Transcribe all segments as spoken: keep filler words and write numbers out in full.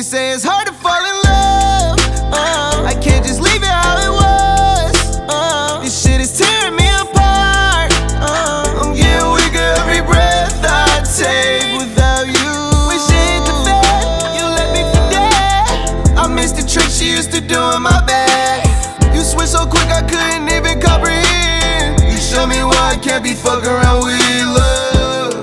They say it's hard to fall in love. uh, I can't just leave it how it was. uh, This shit is tearing me apart. uh, I'm getting weaker every breath I take without you. Wish it hit the bed, you let me forget. I miss the tricks you used to do in my bed. You switched so quick I couldn't even comprehend. You show me why I can't be fucking around with love.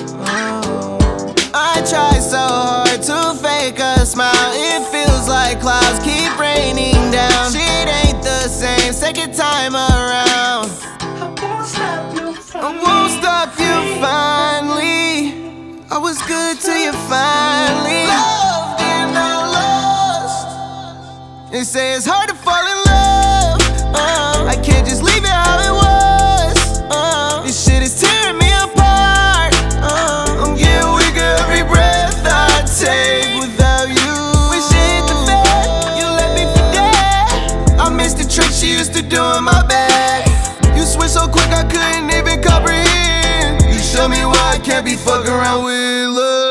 I try so hard to fake a smile. It feels like clouds keep raining down. Shit ain't the same second time around. I won't stop you from I won't stop you finally. I was good till you finally loved and I lost. They say it's hard to fall in love. uh, I can't just leave it how it was. uh, This shit is tearing me apart. uh, I'm getting weaker every breath I take without you. Wish it hit the bed, you let me forget. I miss the tricks you used to do in my bed. You switched so quick I couldn't even comprehend. You show me why I can't be fucking around with love.